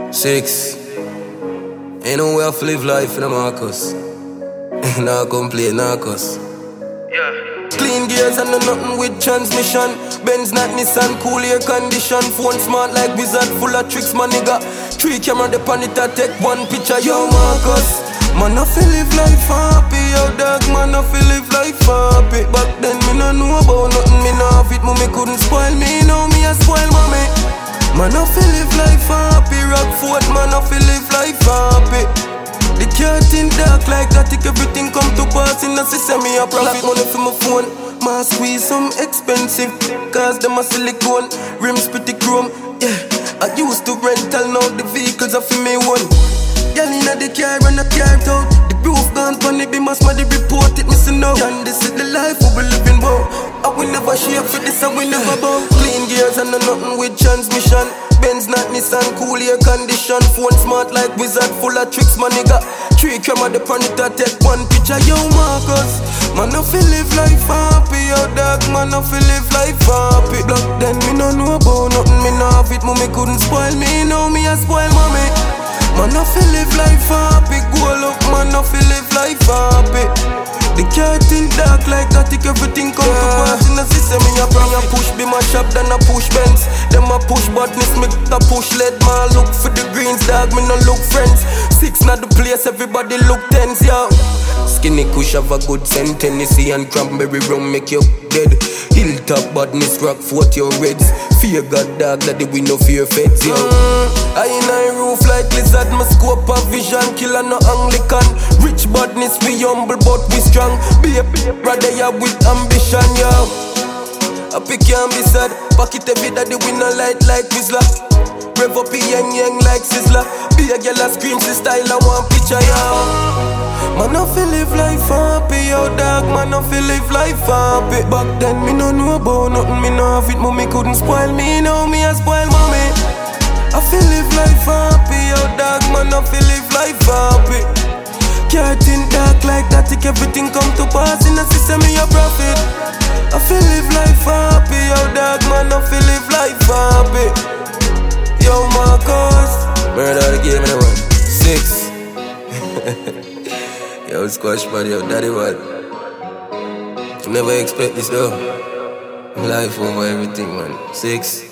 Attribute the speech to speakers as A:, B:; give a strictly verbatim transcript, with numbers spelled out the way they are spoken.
A: Six. Ain't no way to live life in a Marcus. Nah complain, nah cuss.
B: Yeah.
A: Clean gears and no nothing with transmission. Benz not Nissan, cool air condition. Phone smart like wizard, full of tricks, my nigga. Three camera the pan it, I take one picture. Yo Marcus, man I feel live life happy. Yo dog, man I feel live life happy. Back then me no know about nothing, me no have it. Mommy couldn't spoil me, now me a spoil mommy. Man I feel live life happy. Rockford, man I feel live life happy. The curtain dark like that, take everything come to pass in the system, me a profit. Money for my phone, ma squeeze some expensive. Cause them a silicone, rims pretty chrome. Yeah, I used to rental, now the vehicles are for me one. Girl inna the car and a car out. The roof gone funny, be my smarty report it, missing now. And this is the life we be living, wow. I will never share for this, I will never bow. Clean gears and no nothing with transmission. Benz not Nissan, cool air condition. Phone smart like wizard, full of tricks, my nigga. Three camera the pan it, I take one picture. Yo Marcus, man I feel live life happy. Yo dog, man I feel live life happy. Back then me no know about nothing, me no have it. Mommy couldn't spoil me, now me a spoil mommy. Man I feel live life happy. Go up, man I feel live life happy. The curtain dark like that, take everything come to pass in the system. Me a bring a push, be my shop, then I push Benz. Them a push badness, me a push lead. Man look for the greens, dog, me no look friends. Six not the place, everybody look tense, yo. Skinny kush have a good scent, Tennessee and cranberry rum make you dead. Hilltop badness, rock fort your reds. Fear God dog, that the we no fear feds, yo. mm, I in a roof like lizard, my scope of vision. Killer no Anglican. Rich badness, we humble but we strong. Be a brother ya with ambition, yo. I pick you and be sad. Pocket every daddy we no light like Whistler. Rev up a yang yang like Sizzler. Be a girl a scream, she style I want picture, yo. Man I feel live life happy, yo dog, man I feel live life happy. Back then me no know about nothing, me no have it. Mommy couldn't spoil me, now me a spoil mommy. I feel live life happy, yo dog, man I feel live life happy. Curtain dark like that, take everything come to pass in the system, me a profit. I feel live life happy, yo dog, man I feel live life happy. Yo Marcus, murder the game in the one. Six. Yo squash body, yo daddy what? You never expect this though. Life over everything, man. Six.